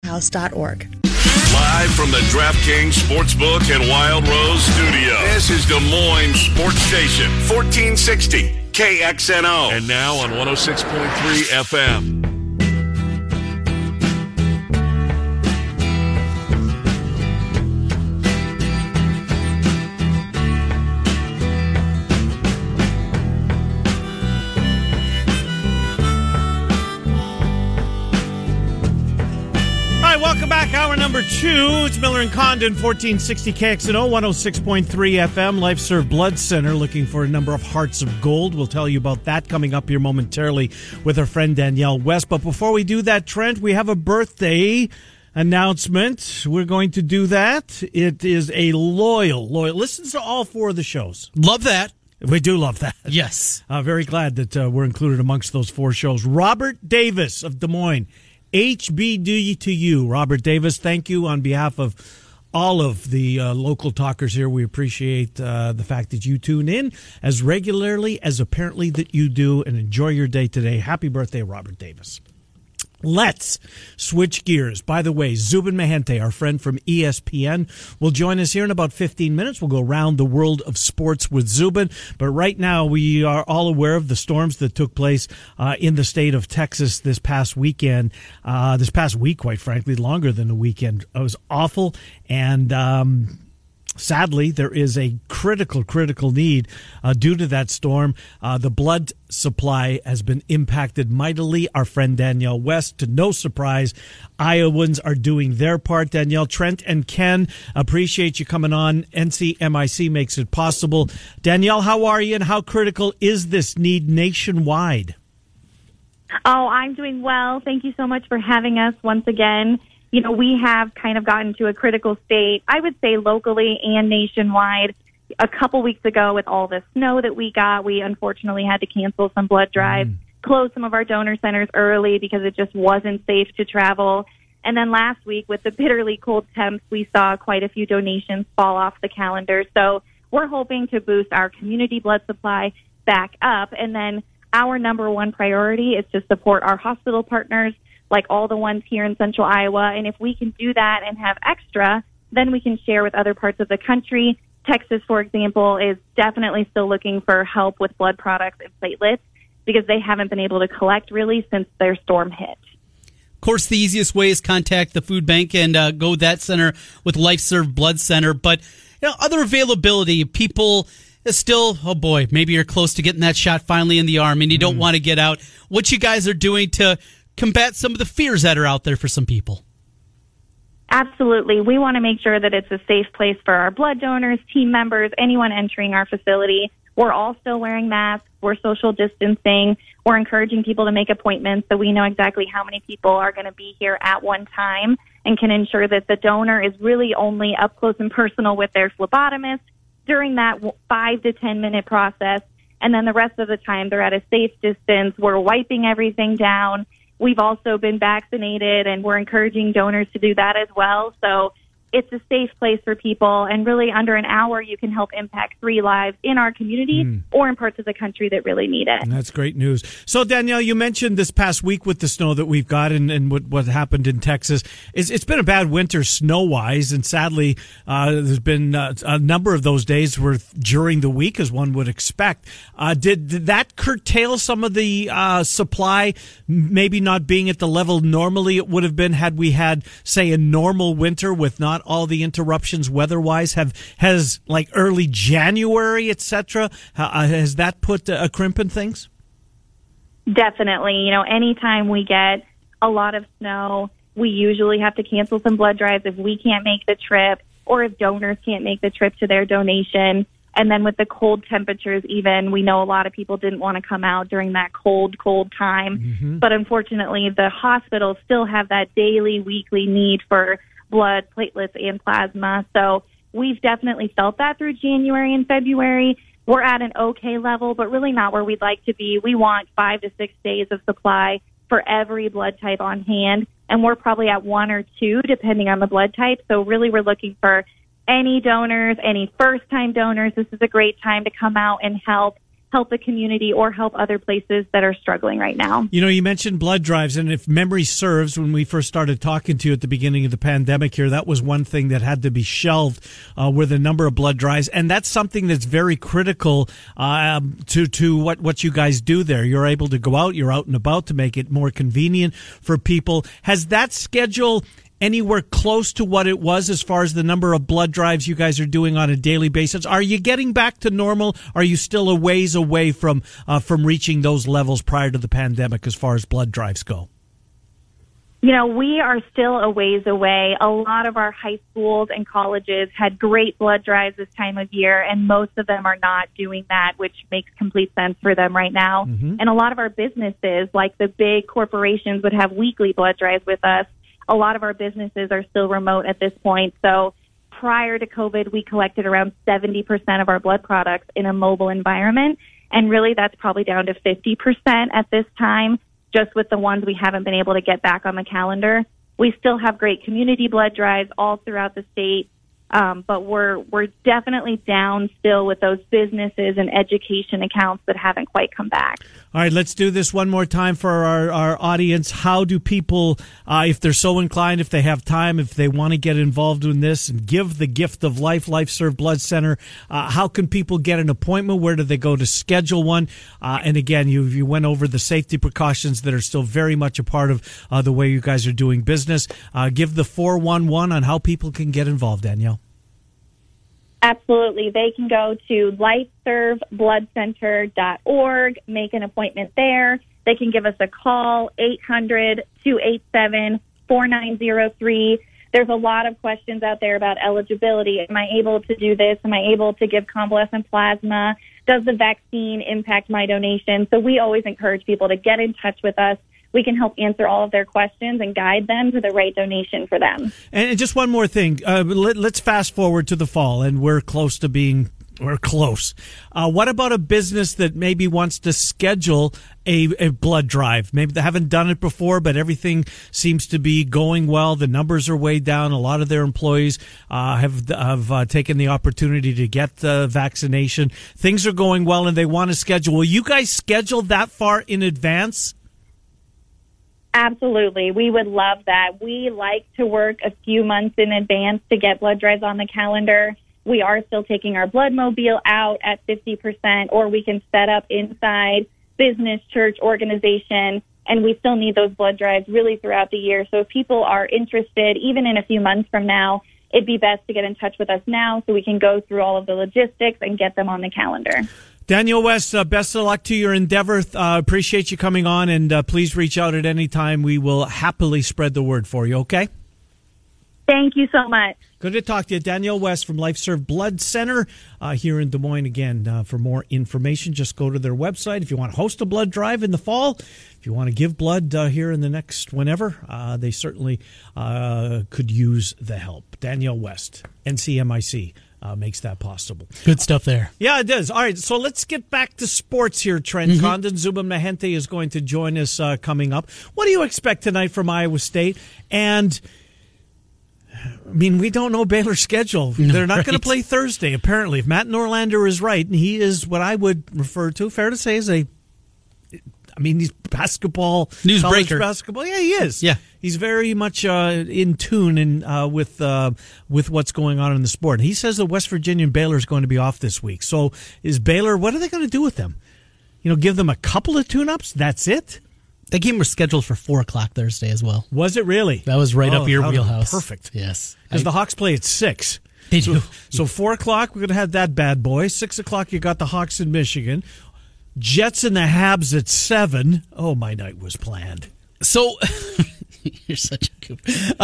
house.org. Live from the DraftKings Sportsbook and Wild Rose Studio. This is Des Moines Sports Station, 1460 KXNO. And now on 106.3 FM. Welcome back. Hour number 2. It's Miller and Condon, 1460 KXNO, 106.3 FM. Life Serve Blood Center looking for a number of hearts of gold. We'll tell you about that coming up here momentarily with our friend Danielle West. But before we do that, Trent, we have a birthday announcement. We're going to do that. It is a loyal, listens to all 4 of the shows. Love that. We do love that. Yes. Very glad that we're included amongst those 4 shows. Robert Davis of Des Moines. HBD to you, Robert Davis. Thank you on behalf of all of the local talkers here. We appreciate the fact that you tune in as regularly as apparently that you do, and enjoy your day today. Happy birthday, Robert Davis. Let's switch gears. By the way, Zubin Mehenti, our friend from ESPN, will join us here in about 15 minutes. We'll go around the world of sports with Zubin. But right now, we are all aware of the storms that took place in the state of Texas this past weekend. This past week, quite frankly, longer than a weekend. It was awful. And sadly, there is a critical need due to that storm. The blood supply has been impacted mightily. Our friend Danielle West, to no surprise, Iowans are doing their part. Danielle, Trent, and Ken, appreciate you coming on. NCMIC makes it possible. Danielle, how are you, and how critical is this need nationwide? Oh, I'm doing well. Thank you so much for having us once again. You know, we have kind of gotten to a critical state, I would say locally and nationwide. A couple weeks ago, with all the snow that we got, we unfortunately had to cancel some blood drives, close some of our donor centers early because it just wasn't safe to travel. And then last week, with the bitterly cold temps, we saw quite a few donations fall off the calendar. So we're hoping to boost our community blood supply back up. And then our number one priority is to support our hospital partners, like all the ones here in Central Iowa. And if we can do that and have extra, then we can share with other parts of the country. Texas, for example, is definitely still looking for help with blood products and platelets because they haven't been able to collect really since their storm hit. Of course, the easiest way is contact the food bank and go that center with Life Serve Blood Center. But other availability, people still, oh boy, maybe you're close to getting that shot finally in the arm and you don't want to get out. What you guys are doing to combat some of the fears that are out there for some people? Absolutely. We want to make sure that it's a safe place for our blood donors, team members, anyone entering our facility. We're all still wearing masks. We're social distancing. We're encouraging people to make appointments so we know exactly how many people are going to be here at one time and can ensure that the donor is really only up close and personal with their phlebotomist during that 5 to 10 minute process. And then the rest of the time they're at a safe distance. We're wiping everything down. We've also been vaccinated, and we're encouraging donors to do that as well. So it's a safe place for people, and really under an hour you can help impact 3 lives in our community or in parts of the country that really need it. And that's great news. So, Danielle, you mentioned this past week with the snow that we've got and what happened in Texas. It's been a bad winter snow-wise, and sadly there's been a number of those days where during the week, as one would expect. Did that curtail some of the supply, maybe not being at the level normally it would have been had we had, say, a normal winter with not all the interruptions weather-wise? Has like early January, etc., has that put a crimp in things? Definitely. Anytime we get a lot of snow, we usually have to cancel some blood drives if we can't make the trip or if donors can't make the trip to their donation. And then with the cold temperatures even, we know a lot of people didn't want to come out during that cold time. But unfortunately, the hospitals still have that daily, weekly need for blood, platelets, and plasma. So we've definitely felt that through January and February. We're at an okay level, but really not where we'd like to be. We want 5 to 6 days of supply for every blood type on hand, and we're probably at 1 or 2, depending on the blood type. So really we're looking for any donors, any first-time donors. This is a great time to come out and help. help the community or help other places that are struggling right now. You know, you mentioned blood drives, and if memory serves, when we first started talking to you at the beginning of the pandemic here, that was one thing that had to be shelved, were the number of blood drives, and that's something that's very critical to what you guys do there. You're able to go out, you're out and about to make it more convenient for people. Has that schedule anywhere close to what it was as far as the number of blood drives you guys are doing on a daily basis? Are you getting back to normal? Are you still a ways away from reaching those levels prior to the pandemic as far as blood drives go? You know, we are still a ways away. A lot of our high schools and colleges had great blood drives this time of year, and most of them are not doing that, which makes complete sense for them right now. Mm-hmm. And a lot of our businesses, like the big corporations, would have weekly blood drives with us. A lot of our businesses are still remote at this point. So prior to COVID, we collected around 70% of our blood products in a mobile environment. And really, that's probably down to 50% at this time, just with the ones we haven't been able to get back on the calendar. We still have great community blood drives all throughout the state. But we're definitely down still with those businesses and education accounts that haven't quite come back. All right, let's do this one more time for our audience. How do people, if they're so inclined, if they have time, if they want to get involved in this and give the gift of life, LifeServe Blood Center, how can people get an appointment? Where do they go to schedule one? And again, you went over the safety precautions that are still very much a part of the way you guys are doing business. Give the 411 on how people can get involved, Danielle. Absolutely. They can go to lifeservebloodcenter.org, make an appointment there. They can give us a call, 800-287-4903. There's a lot of questions out there about eligibility. Am I able to do this? Am I able to give convalescent plasma? Does the vaccine impact my donation? So we always encourage people to get in touch with us. We can help answer all of their questions and guide them to the right donation for them. And just one more thing. Let's fast forward to the fall, and we're close. What about a business that maybe wants to schedule a blood drive? Maybe they haven't done it before, but everything seems to be going well. The numbers are way down. A lot of their employees have taken the opportunity to get the vaccination. Things are going well, and they want to schedule. Will you guys schedule that far in advance? Absolutely. We would love that. We like to work a few months in advance to get blood drives on the calendar. We are still taking our blood mobile out at 50%, or we can set up inside business, church, organization, and we still need those blood drives really throughout the year. So if people are interested, even in a few months from now, it'd be best to get in touch with us now so we can go through all of the logistics and get them on the calendar. Danielle West, best of luck to your endeavor. Appreciate you coming on, and please reach out at any time. We will happily spread the word for you, okay? Thank you so much. Good to talk to you. Danielle West from LifeServe Blood Center here in Des Moines. Again, for more information, just go to their website. If you want to host a blood drive in the fall, if you want to give blood here in the next whenever, they certainly could use the help. Danielle West, NCMIC. Makes that possible. Good stuff there. Yeah, it does. All right, so let's get back to sports here, Trent Condon. Zubin Mehenti is going to join us coming up. What do you expect tonight from Iowa State? And, I mean, we don't know Baylor's schedule. They're not going to play Thursday, apparently. If Matt Norlander is right, and he is what I would refer to, fair to say, as he's basketball. Newsbreaker. Basketball. Yeah, he is. Yeah. He's very much in tune with what's going on in the sport. He says that West Virginia and Baylor is going to be off this week. So is Baylor, what are they going to do with them? Give them a couple of tune-ups? That's it? That game was scheduled for 4 o'clock Thursday as well. Was it really? That was right up your wheelhouse. Perfect. Yes. Because the Hawks play at 6. They do. So 4 o'clock, we're going to have that bad boy. 6 o'clock, you got the Hawks in Michigan. Jets and the Habs at 7. Oh, my night was planned. So, you're such a goof.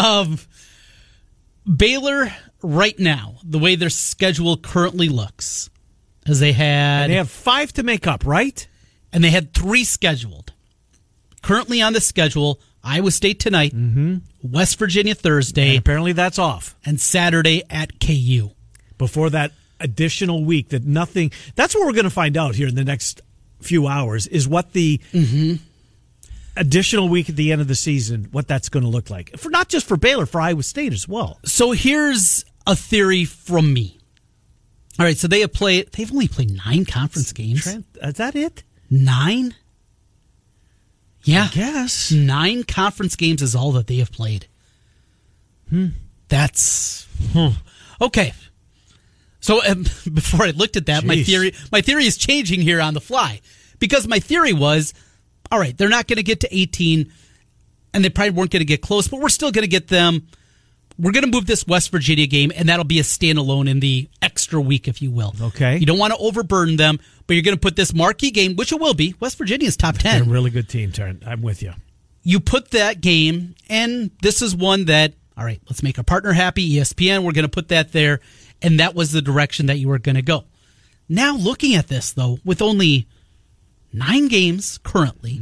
Baylor, right now, the way their schedule currently looks, as they have 5 to make up, right? And they had 3 scheduled. Currently on the schedule, Iowa State tonight, West Virginia Thursday. And apparently that's off. And Saturday at KU. Before that additional week that nothing... That's what we're going to find out here in the next few hours, is what the additional week at the end of the season, what that's going to look like. For not just for Baylor, for Iowa State as well. So here's a theory from me. All right, so they've only played 9 conference games. Trent, is that it? 9? Yeah. I guess. 9 conference games is all that they have played. That's... Okay. So before I looked at that, my theory is changing here on the fly. Because my theory was, all right, they're not going to get to 18, and they probably weren't going to get close, but we're still going to get them. We're going to move this West Virginia game, and that'll be a standalone in the extra week, if you will. Okay. You don't want to overburden them, but you're going to put this marquee game, which it will be. West Virginia's top 10. They're a really good team, Trent. I'm with you. You put that game, and this is one that, all right, let's make our partner happy, ESPN. We're going to put that there, and that was the direction that you were going to go. Now, looking at this, though, with only 9 games currently,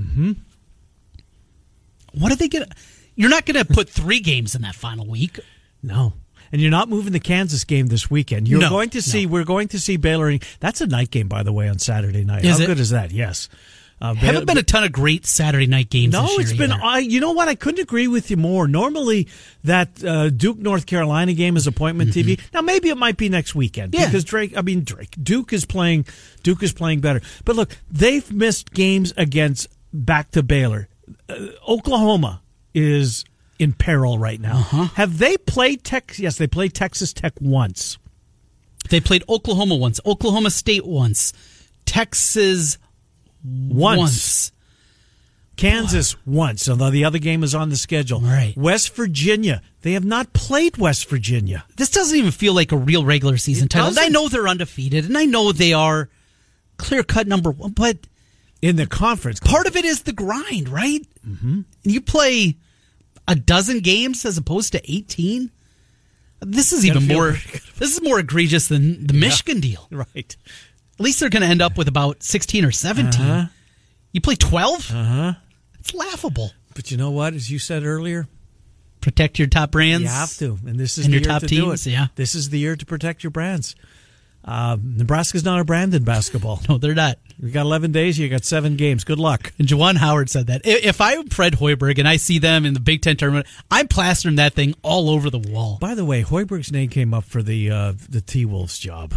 what are they going to... You're not going to put 3 games in that final week. No. And you're not moving the Kansas game this weekend. We're going to see Baylor. That's a night game, by the way, on Saturday night. How good is that? Yes. Haven't been a ton of great Saturday night games this year. No, it's been... you know what? I couldn't agree with you more. Normally, that Duke, North Carolina game is appointment TV. Now, maybe it might be next weekend. Because Duke is playing better. But look, they've missed games against back to Baylor. Oklahoma is in peril right now. Have they played Texas? Yes, they played Texas Tech once. They played Oklahoma once, Oklahoma State once, Texas once. Kansas once, although the other game is on the schedule. Right. West Virginia, they have not played West Virginia. This doesn't even feel like a real regular season title. And I know they're undefeated, and I know they are clear-cut number 1, but... In the conference. Part of it is the grind, right? Mm-hmm. You play a dozen games as opposed to 18. This is even more. This is more egregious than the Michigan deal, right? At least they're going to end up with about 16 or 17. You play 12. It's laughable. But you know what? As you said earlier, protect your top brands. You have to, and this is and the your year top to teams. do it. Yeah, this is the year to protect your brands. Nebraska's not a brand in basketball. No, they're not. You got 11 days. You got 7 games. Good luck. And Juwan Howard said that. If I'm Fred Hoiberg and I see them in the Big Ten tournament, I'm plastering that thing all over the wall. By the way, Hoiberg's name came up for the T-Wolves job.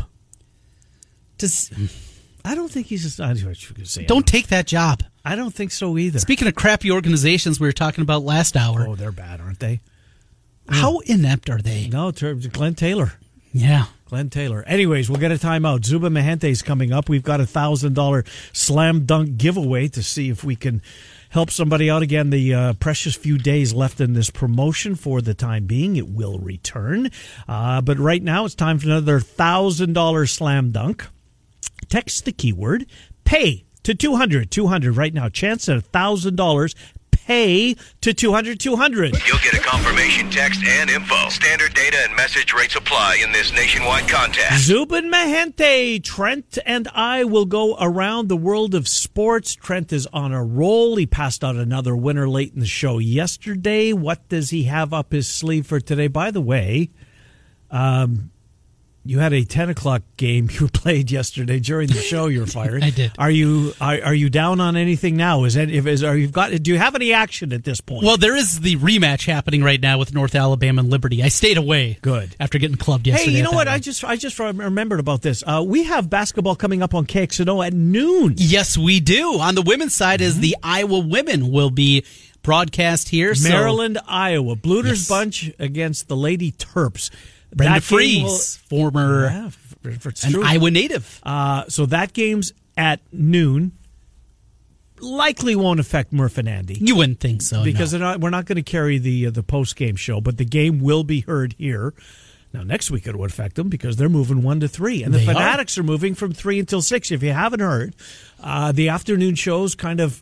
I don't think he's just... Don't take that job. I don't think so either. Speaking of crappy organizations we were talking about last hour. Oh, they're bad, aren't they? How inept are they? No, Glenn Taylor. Yeah. Glenn Taylor. Anyways, we'll get a timeout. Zuba Mahente is coming up. We've got $1,000 slam dunk giveaway to see if we can help somebody out. Again, the precious few days left in this promotion for the time being. It will return. But right now, it's time for another $1,000 slam dunk. Text the keyword PAY to 200. 200 right now. Chance at $1,000. Pay to 200. You'll get a confirmation text and info. Standard data and message rates apply in this nationwide contest. Zubin Mahente, Trent and I will go around the world of sports. Trent is on a roll. He passed out another winner late in the show yesterday. What does he have up his sleeve for today? By the way, you had a 10 o'clock game you played yesterday during the show. You're fired. I did. Are you down on anything now? Do you have any action at this point? Well, there is the rematch happening right now with North Alabama and Liberty. I stayed away. Good. After getting clubbed yesterday. Hey, you know what? I just remembered about this. We have basketball coming up on KXNO at noon. Yes, we do. On the women's side, is the Iowa women will be broadcast here. Maryland, Iowa. Bluter's Bunch against the Lady Terps. Brenda Fries, former an Iowa native. So that game's at noon. Likely won't affect Murph and Andy. You wouldn't think so. Because we're not going to carry the post-game show, but the game will be heard here. Now, next week it would affect them because they're moving 1 to 3. And the Fanatics are moving from 3 until 6. If you haven't heard, the afternoon show's kind of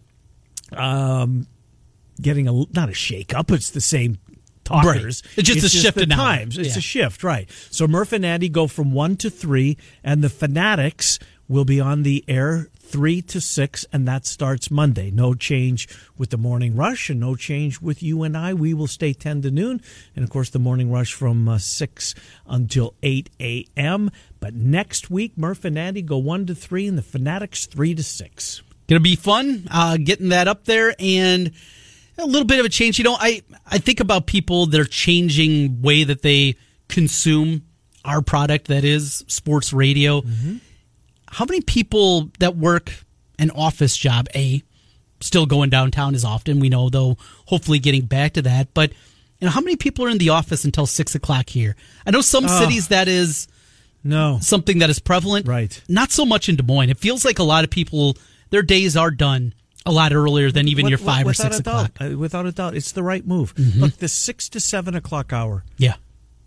getting not a shake-up. It's the same talkers. Right. It's just a shift in times. It's a shift, right. So Murph and Andy go from 1 to 3, and the Fanatics will be on the air 3 to 6, and that starts Monday. No change with the morning rush, and no change with you and I. We will stay 10 to noon, and of course the morning rush from 6 until 8 a.m. But next week, Murph and Andy go 1 to 3, and the Fanatics 3 to 6. Going to be fun getting that up there, and a little bit of a change. You know, I think about people that are changing way that they consume our product that is sports radio. Mm-hmm. How many people that work an office job, still going downtown as often, we know, though, hopefully getting back to that, but how many people are in the office until 6 o'clock here? I know some cities that is something that is prevalent. Right. Not so much in Des Moines. It feels like a lot of people, their days are done a lot earlier than even your 5 or 6 o'clock. Without a doubt. It's the right move. Mm-hmm. Look, the 6 to 7 o'clock hour. Yeah.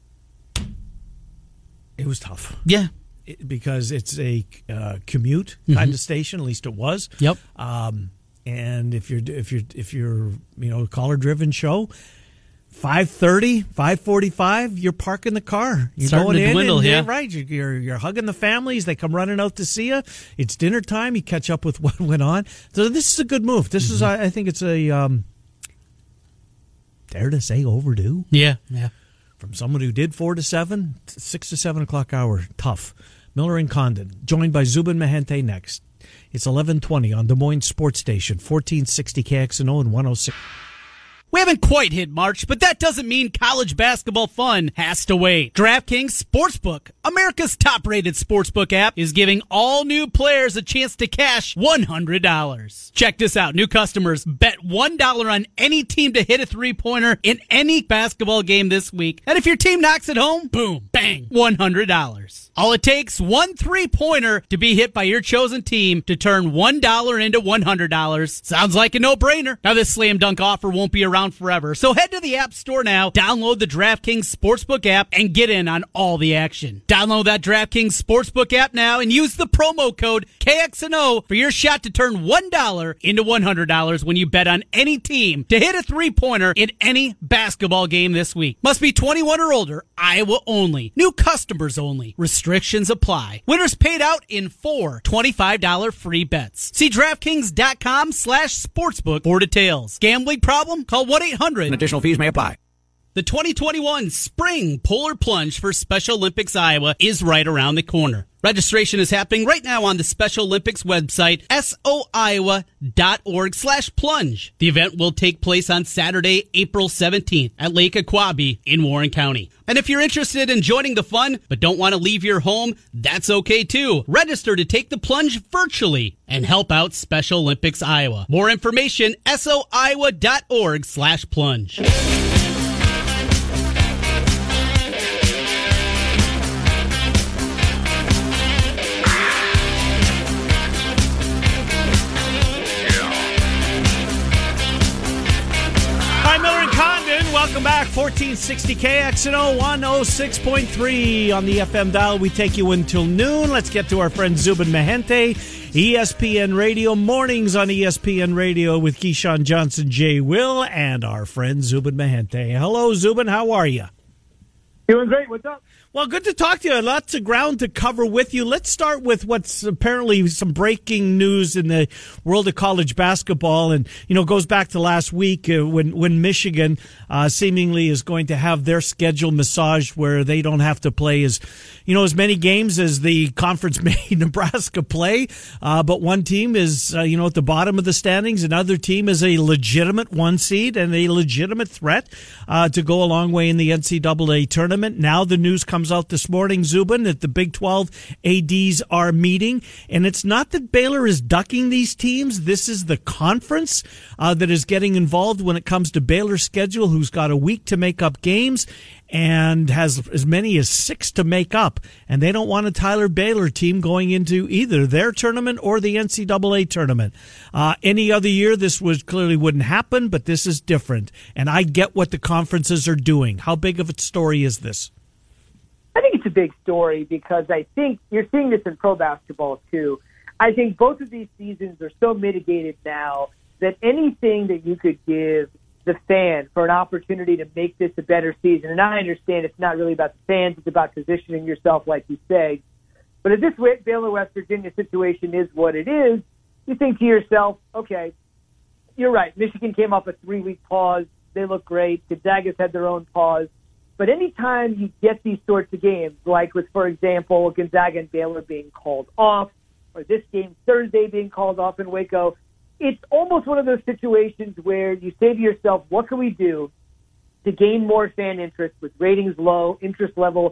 It was tough. Yeah. Because it's a commute kind of station, at least it was. Yep. And if you're a caller driven show, 5:30, 5:45, you're parking the car. You're starting going to in, dwindle, and, yeah. Right. You're hugging the families. They come running out to see you. It's dinner time. You catch up with what went on. So this is a good move. This is, I think, it's a dare to say overdue. Yeah. From someone who did 4 to 7, 6 to 7 o'clock hour, tough. Miller and Condon, joined by Zubin Mehenti next. It's 11:20 on Des Moines Sports Station, 1460 KXNO and 106. We haven't quite hit March, but that doesn't mean college basketball fun has to wait. DraftKings Sportsbook, America's top-rated sportsbook app, is giving all new players a chance to cash $100. Check this out. New customers bet $1 on any team to hit a three-pointer in any basketball game this week. And if your team knocks it home, boom, bang, $100. All it takes, one three-pointer to be hit by your chosen team to turn $1 into $100. Sounds like a no-brainer. Now, this slam dunk offer won't be around forever, so head to the App Store now, download the DraftKings Sportsbook app, and get in on all the action. Download that DraftKings Sportsbook app now and use the promo code KXNO for your shot to turn $1 into $100 when you bet on any team to hit a three-pointer in any basketball game this week. Must be 21 or older, Iowa only. New customers only. Restrictions apply. Winners paid out in 4 $25 free bets. See DraftKings.com/sportsbook for details. Gambling problem? Call 1-800. Additional fees may apply. The 2021 Spring Polar Plunge for Special Olympics Iowa is right around the corner. Registration is happening right now on the Special Olympics website, soiowa.org/plunge. The event will take place on Saturday, April 17th at Lake Aquabi in Warren County. And if you're interested in joining the fun but don't want to leave your home, that's okay too. Register to take the plunge virtually and help out Special Olympics Iowa. More information, soiowa.org/plunge. Welcome back, 1460 KXNO 106.3 on the FM dial. We take you until noon. Let's get to our friend Zubin Mehenti, ESPN Radio, mornings on ESPN Radio with Keyshawn Johnson, Jay Will, and our friend Zubin Mehenti. Hello, Zubin. How are you? Doing great. What's up? Well, good to talk to you. Lots of ground to cover with you. Let's start with what's apparently some breaking news in the world of college basketball, and goes back to last week when Michigan seemingly is going to have their schedule massaged where they don't have to play as many games as the conference made Nebraska play. But one team is at the bottom of the standings, another team is a legitimate one seed and a legitimate threat to go a long way in the NCAA tournament. Now the news comes out this morning, Zubin, that the Big 12 ADs are meeting, and it's not that Baylor is ducking these teams. This is the conference that is getting involved when it comes to Baylor's schedule, who's got a week to make up games and has as many as 6 to make up. And they don't want a Tyler Baylor team going into either their tournament or the NCAA tournament. Any other year, this clearly wouldn't happen, but this is different. And I get what the conferences are doing. How big of a story is this? I think it's a big story because I think you're seeing this in pro basketball too. I think both of these seasons are so mitigated now that anything that you could give the fan for an opportunity to make this a better season, and I understand it's not really about the fans, it's about positioning yourself, like you say. But if this Baylor-West Virginia situation is what it is, you think to yourself, okay, you're right. Michigan came off a 3-week pause. They look great. Gonzaga's had their own pause. But anytime you get these sorts of games, like with, for example, Gonzaga and Baylor being called off, or this game Thursday being called off in Waco, it's almost one of those situations where you say to yourself, what can we do to gain more fan interest with ratings low, interest level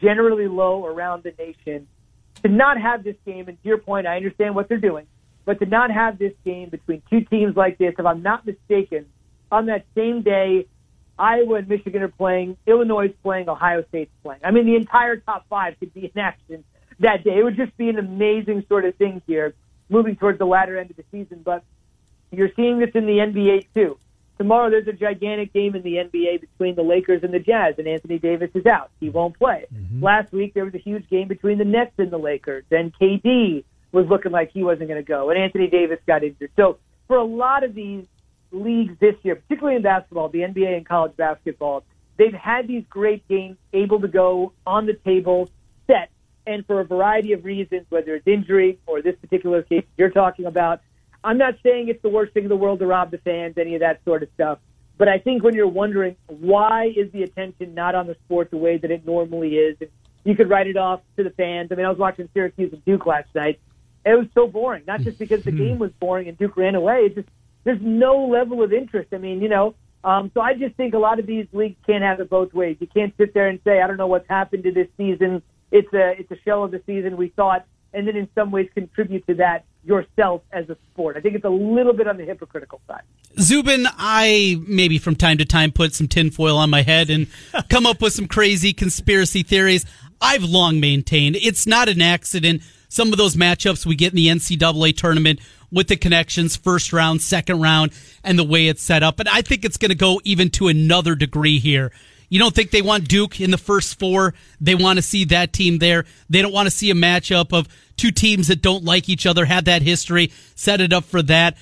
generally low around the nation. To not have this game, and to your point, I understand what they're doing, but to not have this game between two teams like this, if I'm not mistaken, on that same day, Iowa and Michigan are playing, Illinois is playing, Ohio State's playing. I mean, the entire top five could be in action that day. It would just be an amazing sort of thing here, moving towards the latter end of the season. But you're seeing this in the NBA, too. Tomorrow there's a gigantic game in the NBA between the Lakers and the Jazz, and Anthony Davis is out. He won't play. Mm-hmm. Last week there was a huge game between the Nets and the Lakers, and KD was looking like he wasn't going to go, and Anthony Davis got injured. So for a lot of these leagues this year, particularly in basketball, the NBA and college basketball, they've had these great games able to go on the table, set, and for a variety of reasons, whether it's injury or this particular case you're talking about, I'm not saying it's the worst thing in the world to rob the fans, any of that sort of stuff, but I think when you're wondering why is the attention not on the sport the way that it normally is, and you could write it off to the fans. I mean, I was watching Syracuse and Duke last night. It was so boring, not just because the game was boring and Duke ran away. It's just there's no level of interest. I mean, so I just think a lot of these leagues can't have it both ways. You can't sit there and say, I don't know what's happened to this season. It's a shell of the season we thought, and then in some ways contribute to that yourself as a sport. I think it's a little bit on the hypocritical side. Zubin, I maybe from time to time put some tinfoil on my head and come up with some crazy conspiracy theories. I've long maintained it's not an accident. Some of those matchups we get in the NCAA tournament with the connections, first round, second round, and the way it's set up. But I think it's going to go even to another degree here. You don't think they want Duke in the first four? They want to see that team there. They don't want to see a matchup of two teams that don't like each other, have that history, set it up for that.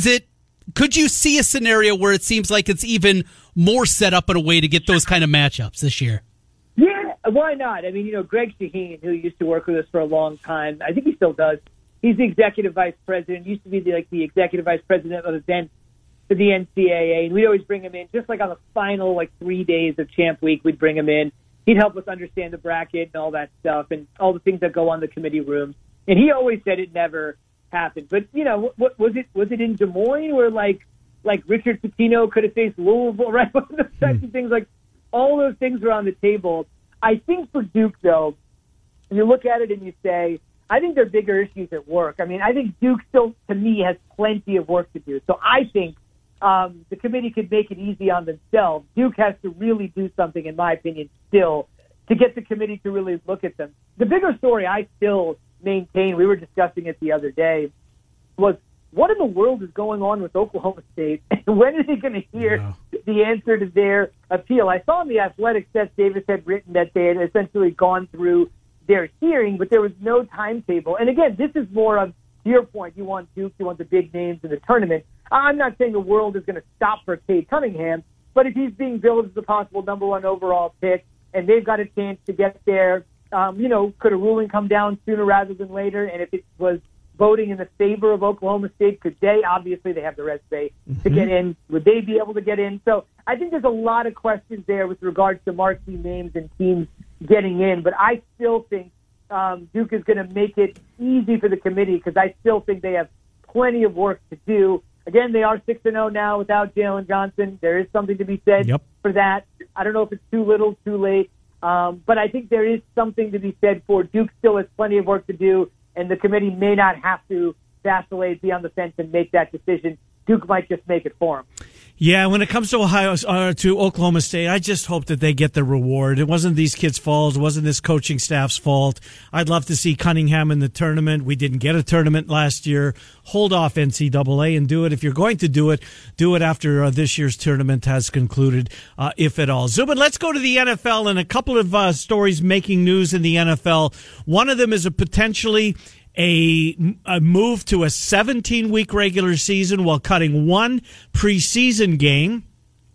Could you see a scenario where it seems like it's even more set up in a way to get those kind of matchups this year? Yeah, why not? I mean, Greg Shaheen, who used to work with us for a long time, I think he still does. He's the executive vice president, used to be the executive vice president of events for the NCAA, and we always bring him in, just like on the final 3 days of Champ Week, we'd bring him in. He'd help us understand the bracket and all that stuff and all the things that go on the committee rooms. And he always said it never happened. But, what was it in Des Moines where like Richard Pitino could have faced Louisville, right? One of those types of things, all those things were on the table. I think for Duke, though, you look at it and you say, I think there are bigger issues at work. I mean, I think Duke still, to me, has plenty of work to do. So I think the committee could make it easy on themselves. Duke has to really do something, in my opinion, still, to get the committee to really look at them. The bigger story I still maintain, we were discussing it the other day, was what in the world is going on with Oklahoma State? And when is he going to hear the answer to their appeal? I saw in the Athletic that Davis had written that they had essentially gone through their hearing, but there was no timetable. And again, this is more of, to your point, you want Duke, you want the big names in the tournament. I'm not saying the world is going to stop for Cade Cunningham, but if he's being billed as the possible number one overall pick and they've got a chance to get there, could a ruling come down sooner rather than later? And if it was voting in the favor of Oklahoma State, could they? Obviously, they have the resume to get in. Would they be able to get in? So I think there's a lot of questions there with regards to marquee names and teams getting in. But I still think Duke is going to make it easy for the committee because I still think they have plenty of work to do. Again, they are 6-0 now without Jalen Johnson. There is something to be said for that. I don't know if it's too little, too late. But I think there is something to be said for Duke still has plenty of work to do, and the committee may not have to vacillate, be on the fence, and make that decision. Duke might just make it for them. Yeah, when it comes to to Oklahoma State, I just hope that they get the reward. It wasn't these kids' fault. It wasn't this coaching staff's fault. I'd love to see Cunningham in the tournament. We didn't get a tournament last year. Hold off NCAA and do it. If you're going to do it after this year's tournament has concluded, if at all. Zubin, let's go to the NFL and a couple of stories making news in the NFL. One of them is potentially a move to a 17-week regular season while cutting one preseason game.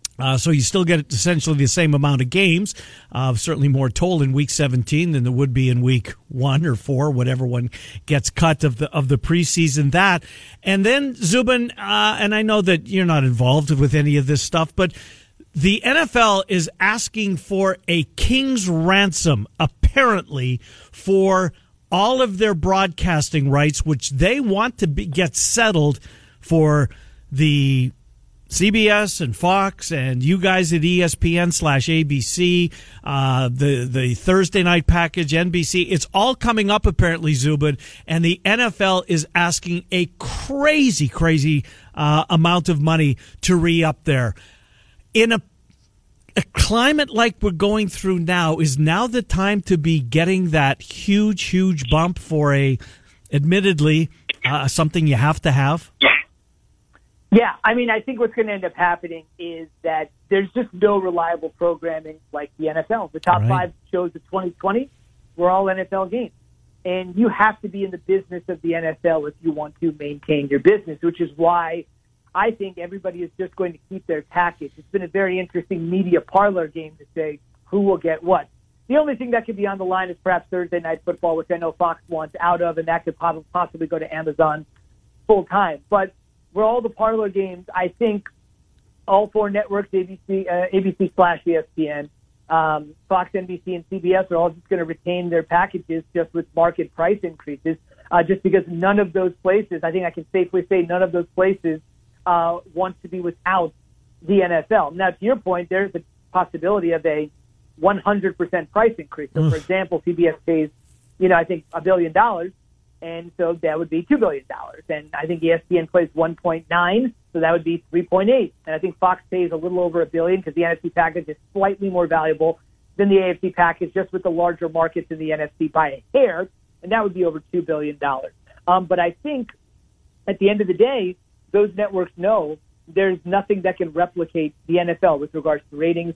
So you still get essentially the same amount of games, certainly more total in week 17 than there would be in week 1 or 4, whatever one gets cut of the preseason. That, and then Zubin, and I know that you're not involved with any of this stuff, but the NFL is asking for a king's ransom, apparently, for all of their broadcasting rights, which they want to get settled for the CBS and Fox and you guys at ESPN/ABC, the Thursday night package, NBC, it's all coming up apparently, Zubin, and the NFL is asking a crazy amount of money to re-up there. In a climate like we're going through now, is now the time to be getting that huge bump for admittedly, something you have to have? Yeah, I mean, I think what's going to end up happening is that there's just no reliable programming like the NFL. The top 5 shows of 2020 were all NFL games. And you have to be in the business of the NFL if you want to maintain your business, which is why I think everybody is just going to keep their package. It's been a very interesting media parlor game to say who will get what. The only thing that could be on the line is perhaps Thursday Night Football, which I know Fox wants out of, and that could possibly go to Amazon full time. But for all the parlor games, I think all 4 networks, ABC/ESPN, Fox, NBC, and CBS, are all just going to retain their packages just with market price increases, just because none of those places, I think I can safely say none of those places want to be without the NFL. Now, to your point, there's a possibility of a 100% price increase. So, for example, CBS pays, I think $1 billion, and so that would be $2 billion. And I think ESPN plays 1.9, so that would be 3.8. And I think Fox pays a little over $1 billion because the NFC package is slightly more valuable than the AFC package, just with the larger markets in the NFC by a hair, and that would be over $2 billion. But I think at the end of the day, those networks know there's nothing that can replicate the NFL with regards to ratings,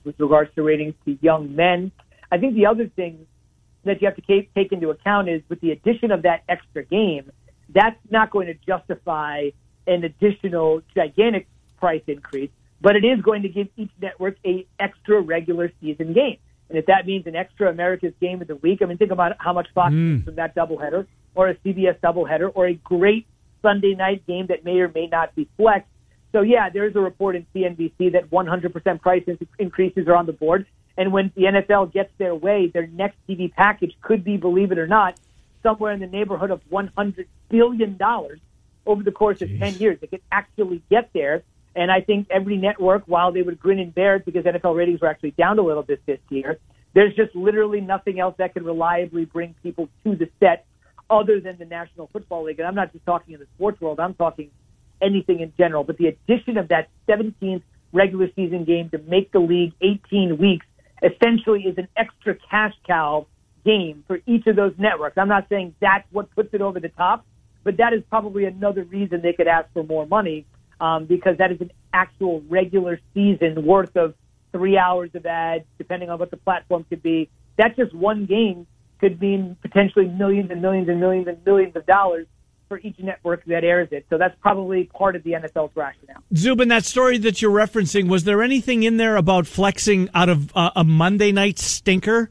to young men. I think the other thing that you have to take into account is with the addition of that extra game, that's not going to justify an additional gigantic price increase, but it is going to give each network a extra regular season game. And if that means an extra America's Game of the Week, I mean, think about how much Fox gets from that doubleheader, or a CBS doubleheader, or a great Sunday night game that may or may not be flexed. So, yeah, there's a report in CNBC that 100% price increases are on the board. And when the NFL gets their way, their next TV package could be, believe it or not, somewhere in the neighborhood of $100 billion over the course of 10 years. They could actually get there. And I think every network, while they would grin and bear it because NFL ratings were actually down a little bit this year, there's just literally nothing else that can reliably bring people to the set other than the National Football League. And I'm not just talking in the sports world. I'm talking anything in general. But the addition of that 17th regular season game to make the league 18 weeks essentially is an extra cash cow game for each of those networks. I'm not saying that's what puts it over the top, but that is probably another reason they could ask for more money, because that is an actual regular season worth of 3 hours of ads, depending on what the platform could be. That just one game could mean potentially millions and millions and millions and millions of dollars for each network that airs it. So that's probably part of the NFL's rationale. Zubin, that story that you're referencing, was there anything in there about flexing out of a Monday night stinker?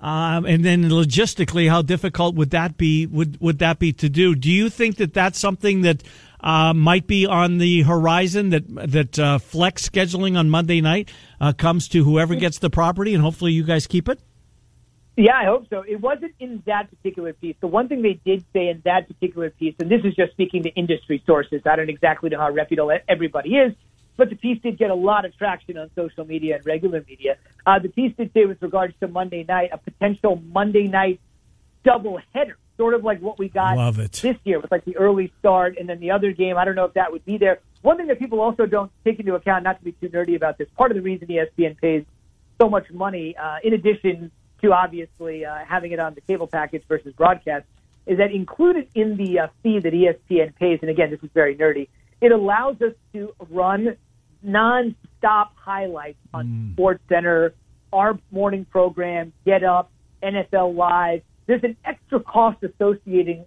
And then logistically, how difficult would that be? Would that be to do? Do you think that that's something that might be on the horizon? That flex scheduling on Monday night comes to whoever gets the property, and hopefully you guys keep it. Yeah, I hope so. It wasn't in that particular piece. The one thing they did say in that particular piece, and this is just speaking to industry sources, I don't exactly know how reputable everybody is, but the piece did get a lot of traction on social media and regular media. The piece did say with regards to Monday night, a potential Monday night doubleheader, sort of like what we got this year with like the early start and then the other game. I don't know if that would be there. One thing that people also don't take into account, not to be too nerdy about this, part of the reason ESPN pays so much money, in addition to obviously having it on the cable package versus broadcast, is that included in the fee that ESPN pays, and again, this is very nerdy, it allows us to run non-stop highlights on SportsCenter, our morning program, Get Up, NFL Live. There's an extra cost associated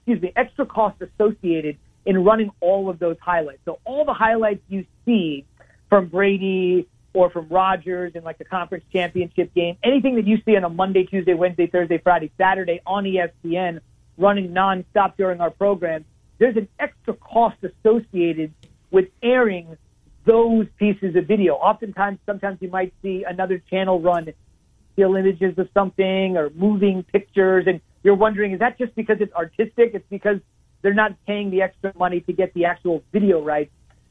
in running all of those highlights. So all the highlights you see from Brady or from Rodgers in like the conference championship game, anything that you see on a Monday, Tuesday, Wednesday, Thursday, Friday, Saturday on ESPN running nonstop during our program, there's an extra cost associated with airing those pieces of video. Sometimes you might see another channel run still images of something or moving pictures, and you're wondering, is that just because it's artistic? It's because they're not paying the extra money to get the actual video rights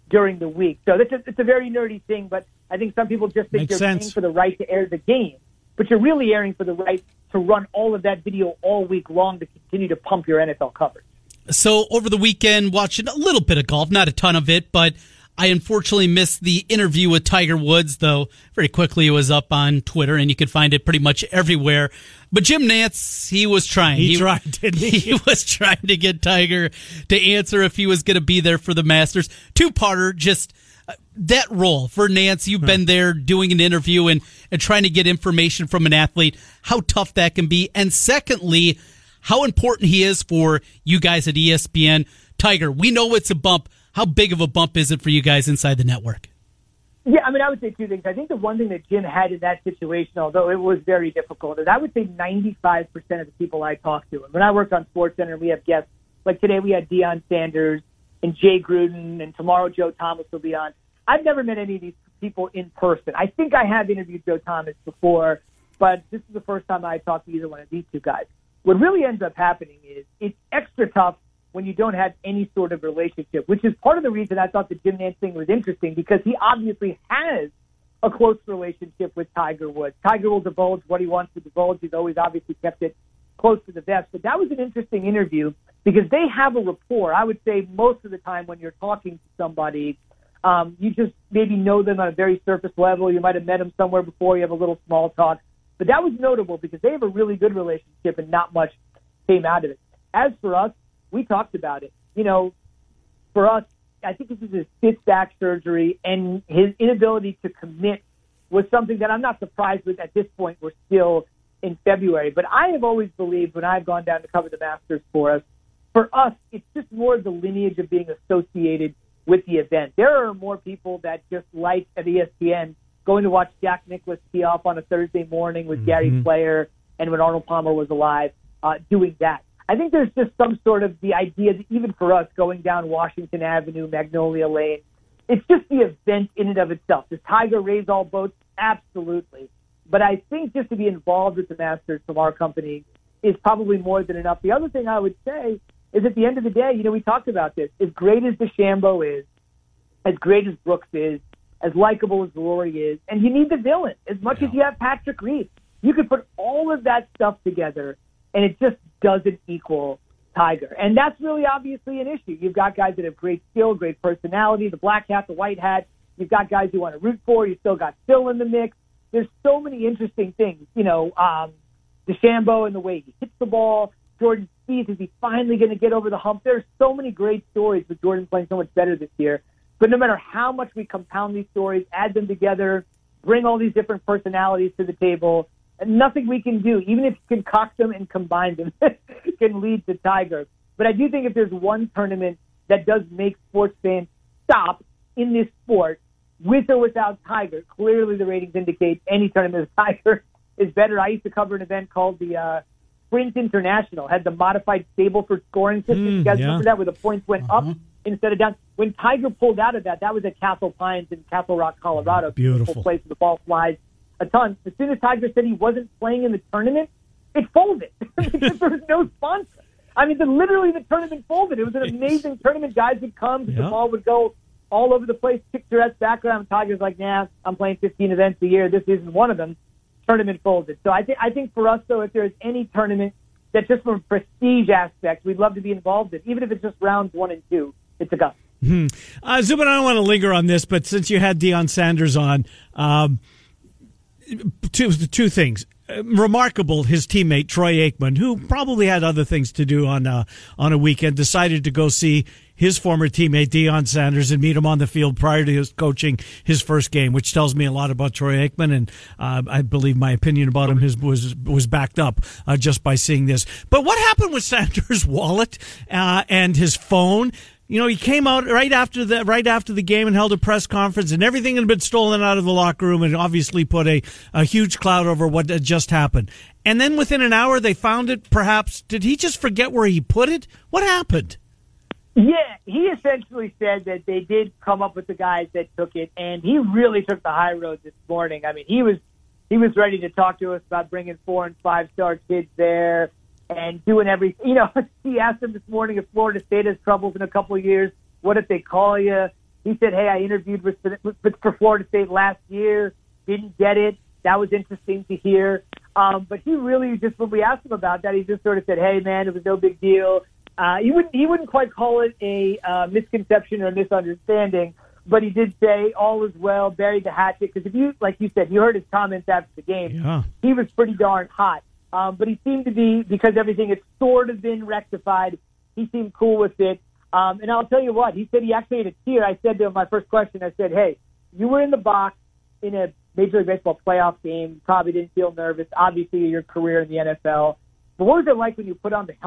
during the week. So it's a very nerdy thing, but I think some people just think Makes they're sense. paying for the right to air the game. But you're really airing for the right to run all of that video all week long to continue to pump your NFL coverage. So over the weekend, watching a little bit of golf, not a ton of it, but I unfortunately missed the interview with Tiger Woods, though very quickly it was up on Twitter, and you could find it pretty much everywhere. But Jim Nantz, he was trying. He tried, didn't he? He was trying to get Tiger to answer if he was going to be there for the Masters. Two-parter, just that role for Nantz. You've been there doing an interview and trying to get information from an athlete, how tough that can be. And secondly, how important he is for you guys at ESPN. Tiger, we know it's a bump. How big of a bump is it for you guys inside the network? Yeah, I mean, I would say two things. I think the one thing that Jim had in that situation, although it was very difficult, is I would say 95% of the people I talk to, and when I work on SportsCenter, we have guests, like today we had Deion Sanders and Jay Gruden, and tomorrow Joe Thomas will be on. I've never met any of these people in person. I think I have interviewed Joe Thomas before, but this is the first time I talked to either one of these two guys. What really ends up happening is it's extra tough when you don't have any sort of relationship, which is part of the reason I thought the Jim Nantz thing was interesting, because he obviously has a close relationship with Tiger Woods. Tiger will divulge what he wants to divulge. He's always obviously kept it close to the vest. But that was an interesting interview because they have a rapport. I would say most of the time when you're talking to somebody, you just maybe know them on a very surface level. You might have met them somewhere before. You have a little small talk. But that was notable because they have a really good relationship and not much came out of it. As for us, we talked about it. You know, for us, I think this is his fifth back surgery, and his inability to commit was something that I'm not surprised with at this point. We're still in February. But I have always believed when I've gone down to cover the Masters for us, it's just more of the lineage of being associated with the event. There are more people that just like at ESPN going to watch Jack Nicklaus tee off on a Thursday morning with Gary Player and when Arnold Palmer was alive, doing that. I think there's just some sort of the idea that even for us going down Washington Avenue, Magnolia Lane, it's just the event in and of itself. Does Tiger raise all boats? Absolutely. But I think just to be involved with the Masters from our company is probably more than enough. The other thing I would say is at the end of the day, you know, we talked about this. As great as DeChambeau is, as great as Brooks is, as likable as Rory is, and you need the villain as much as you have Patrick Reed. You could put all of that stuff together, and it just doesn't equal Tiger. And that's really obviously an issue. You've got guys that have great skill, great personality, the black hat, the white hat. You've got guys you want to root for. You still got Phil in the mix. There's so many interesting things. You know, DeChambeau and the way he hits the ball. Jordan Spieth, is he finally going to get over the hump? There's so many great stories with Jordan playing so much better this year. But no matter how much we compound these stories, add them together, bring all these different personalities to the table, nothing we can do, even if you concoct them and combine them, can lead to Tiger. But I do think if there's one tournament that does make sports fans stop in this sport, with or without Tiger, clearly the ratings indicate any tournament with Tiger is better. I used to cover an event called the Sprint International, had the modified Stableford scoring system. You guys remember that, where the points went up instead of down? When Tiger pulled out of that, that was at Castle Pines in Castle Rock, Colorado. Beautiful place where the ball flies a ton. As soon as Tiger said he wasn't playing in the tournament, it folded because there was no sponsor. I mean, literally the tournament folded. It was an amazing tournament. Guys would come, the ball would go all over the place, picturesque background. Tiger's like, nah, I'm playing 15 events a year. This isn't one of them. Tournament folded. So I think for us, though, if there's any tournament that just from a prestige aspect, we'd love to be involved in, even if it's just rounds 1 and 2, it's Augusta. Zubin, I don't want to linger on this, but since you had Deion Sanders on, two things. Remarkable, his teammate Troy Aikman, who probably had other things to do on a weekend, decided to go see his former teammate Deion Sanders and meet him on the field prior to his coaching his first game, which tells me a lot about Troy Aikman, and I believe my opinion about him was backed up just by seeing this. But what happened with Sanders' wallet and his phone? You know, he came out right after the game and held a press conference, and everything had been stolen out of the locker room, and obviously put a huge cloud over what had just happened. And then within an hour, they found it. Perhaps did he just forget where he put it? What happened? Yeah, he essentially said that they did come up with the guys that took it, and he really took the high road this morning. I mean, he was ready to talk to us about bringing 4- and 5-star kids there and doing everything. You know, he asked him this morning if Florida State has troubles in a couple of years, what if they call you? He said, hey, I interviewed for Florida State last year, didn't get it. That was interesting to hear. But he really just, when we asked him about that, he just sort of said, hey, man, it was no big deal. He wouldn't quite call it a misconception or a misunderstanding, but he did say all is well, buried the hatchet. Because if you, like you said, you heard his comments after the game. Yeah. He was pretty darn hot. But he seemed to be, because everything had sort of been rectified, he seemed cool with it. And I'll tell you what, he said he actually had a tear. I said to him, my first question, I said, hey, you were in the box in a Major League Baseball playoff game. You probably didn't feel nervous. Obviously, your career in the NFL. But what was it like when you put on the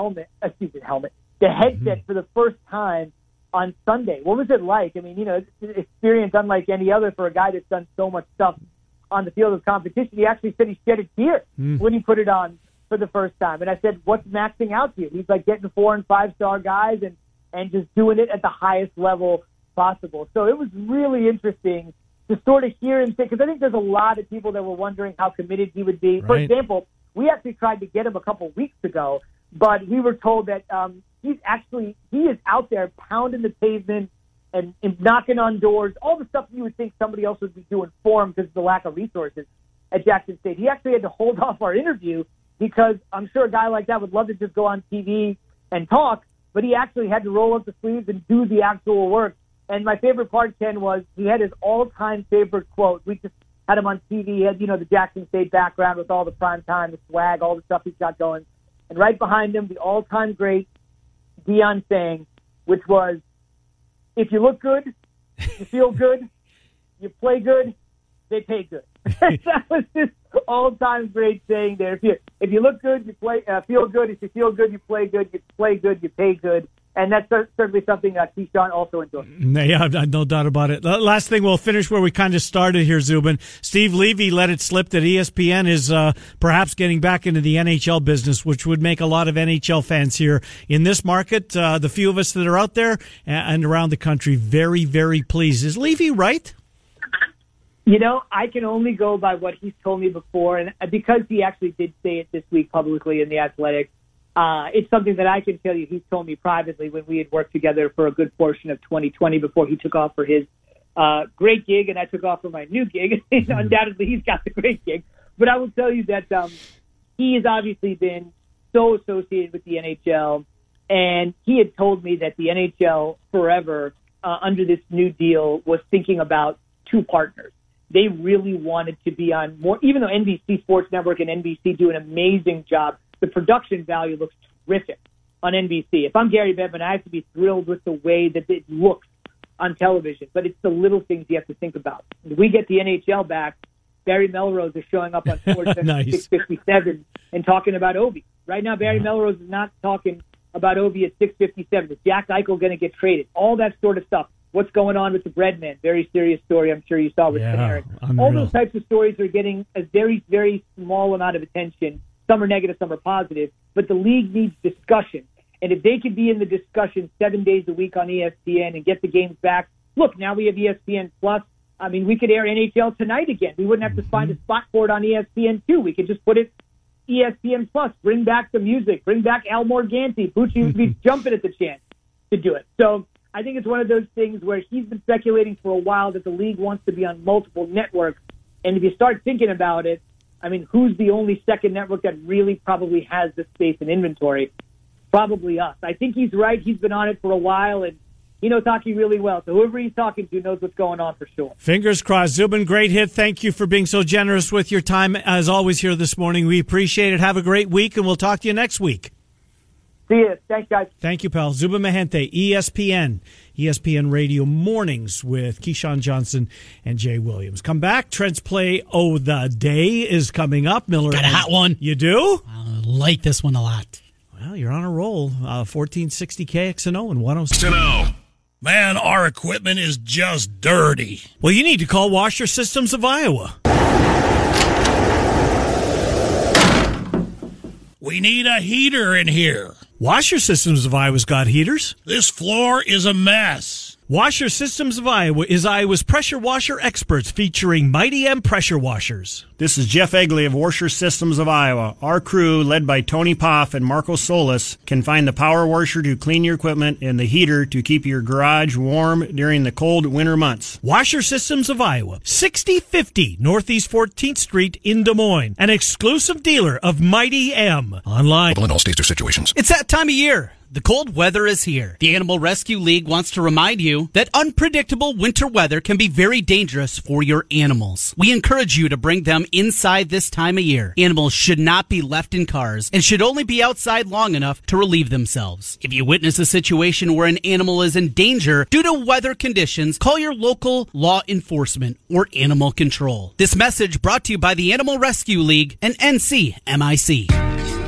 headset for the first time on Sunday? What was it like? I mean, it's an experience unlike any other for a guy that's done so much stuff on the field of competition. He actually said he shed a tear when he put it on for the first time. And I said, what's maxing out to you? He's like getting 4- and 5-star guys and just doing it at the highest level possible. So it was really interesting to sort of hear him say, because I think there's a lot of people that were wondering how committed he would be. Right. For example, we actually tried to get him a couple weeks ago, but we were told that he is out there pounding the pavement and knocking on doors, all the stuff you would think somebody else would be doing for him because of the lack of resources at Jackson State. He actually had to hold off our interview because I'm sure a guy like that would love to just go on TV and talk, but he actually had to roll up the sleeves and do the actual work. And my favorite part, Ken, was he had his all-time favorite quote. We just had him on TV. He had, the Jackson State background with all the prime time, the swag, all the stuff he's got going. And right behind him, the all-time great Deion saying, which was, if you look good, you feel good, you play good, they pay good. That was his all-time great saying there. If you look good, you feel good. If you feel good, you play good. You play good, you pay good. And that's certainly something that Keyshawn also enjoys. Yeah, no doubt about it. Last thing, we'll finish where we kind of started here, Zubin. Steve Levy let it slip that ESPN is perhaps getting back into the NHL business, which would make a lot of NHL fans here in this market, the few of us that are out there and around the country, very, very pleased. Is Levy right? I can only go by what he's told me before, and because he actually did say it this week publicly in The Athletic, it's something that I can tell you he's told me privately when we had worked together for a good portion of 2020 before he took off for his great gig, and I took off for my new gig. Undoubtedly, he's got the great gig. But I will tell you that he has obviously been so associated with the NHL, and he had told me that the NHL forever, under this new deal, was thinking about two partners. They really wanted to be on more, even though NBC Sports Network and NBC do an amazing job, the production value looks terrific on NBC. If I'm Gary Bettman, I have to be thrilled with the way that it looks on television, but it's the little things you have to think about. When we get the NHL back, Barry Melrose is showing up on SportsCenter nice. 657 and talking about Ovi. Right now, Barry Melrose is not talking about Ovi at 657. Is Jack Eichel going to get traded? All that sort of stuff. What's going on with the Breadman? Very serious story I'm sure you saw with Panarin. All those types of stories are getting a very, very small amount of attention. Some are negative, some are positive. But the league needs discussion. And if they could be in the discussion 7 days a week on ESPN and get the games back, look, now we have ESPN Plus. I mean, we could air NHL tonight again. We wouldn't have to find a spot for it on ESPN2. We could just put it ESPN Plus, bring back the music, bring back Al Morganti. Bucci would be jumping at the chance to do it. So I think it's one of those things where he's been speculating for a while that the league wants to be on multiple networks. And if you start thinking about it, I mean, who's the only second network that really probably has the space and inventory? Probably us. I think he's right. He's been on it for a while, and he knows hockey really well. So whoever he's talking to knows what's going on for sure. Fingers crossed. Zubin, great hit. Thank you for being so generous with your time, as always, here this morning. We appreciate it. Have a great week, and we'll talk to you next week. See you. Thanks, guys. Thank you, pal. Zubin Mehenti, ESPN Radio Mornings with Keyshawn Johnson and Jay Williams. Come back. Trent's Play of the Day is coming up. Miller, got a hot one. You do? I like this one a lot. Well, you're on a roll. 1460 KXNO and 106. Man, our equipment is just dirty. Well, you need to call Washer Systems of Iowa. We need a heater in here. Washer Systems of Iowa's got heaters. This floor is a mess. Washer Systems of Iowa is Iowa's pressure washer experts, featuring Mighty M pressure washers. This is Jeff Egley of Washer Systems of Iowa. Our crew, led by Tony Poff and Marco Solis, can find the power washer to clean your equipment and the heater to keep your garage warm during the cold winter months. Washer Systems of Iowa, 6050 Northeast 14th Street in Des Moines, an exclusive dealer of Mighty M. Online. In all states or situations. It's that time of year. The cold weather is here. The Animal Rescue League wants to remind you that unpredictable winter weather can be very dangerous for your animals. We encourage you to bring them inside this time of year. Animals should not be left in cars and should only be outside long enough to relieve themselves. If you witness a situation where an animal is in danger due to weather conditions, call your local law enforcement or animal control. This message brought to you by the Animal Rescue League and NCMIC.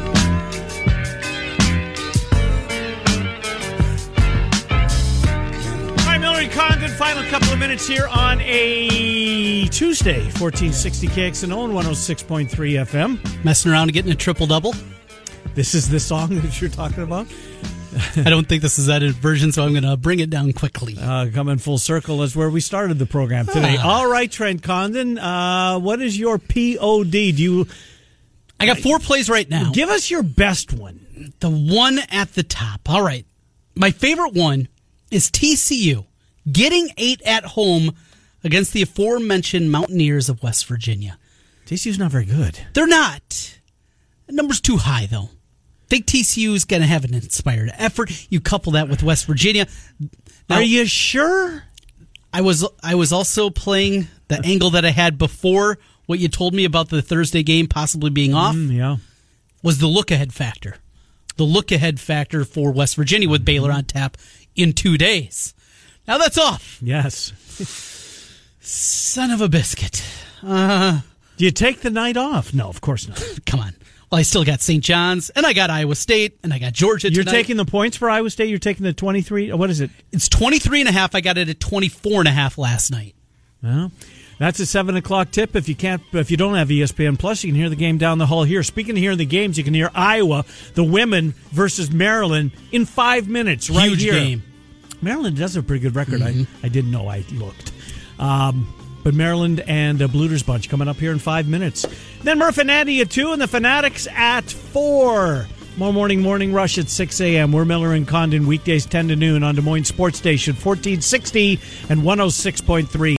Condon, final couple of minutes here on a Tuesday, 1460 KXNO and 106.3 FM. Messing around and getting a triple-double? This is the song that you're talking about? I don't think this is that version, so I'm going to bring it down quickly. Coming full circle is where we started the program today. All right, Trent Condon, what is your POD? I got 4 plays right now. Give us your best one. The one at the top. All right. My favorite one is TCU getting 8 at home against the aforementioned Mountaineers of West Virginia. TCU's not very good. They're not. The number's too high, though. I think TCU is going to have an inspired effort. You couple that with West Virginia. Now, are you sure? I was also playing the angle that I had before what you told me about the Thursday game possibly being off. Yeah. Was the look-ahead factor. The look-ahead factor for West Virginia with Baylor on tap in 2 days. Now that's off. Yes. Son of a biscuit. Do you take the night off? No, of course not. Come on. Well, I still got St. John's, and I got Iowa State, and I got Georgia tonight. You're taking the points for Iowa State? You're taking the 23? What is it? It's 23.5. I got it at 24.5 last night. Well, that's a 7 o'clock tip. If you don't have ESPN Plus, you can hear the game down the hall here. Speaking of hearing the games, you can hear Iowa, the women versus Maryland in 5 minutes right Huge here. Game. Maryland does have a pretty good record. I didn't know. I looked. But Maryland and Bluter's Bunch coming up here in 5 minutes. Then Murph and Andy at 2 and the Fanatics at 4. More morning rush at 6 a.m. We're Miller and Condon weekdays 10 to noon on Des Moines Sports Station 1460 and 106.3.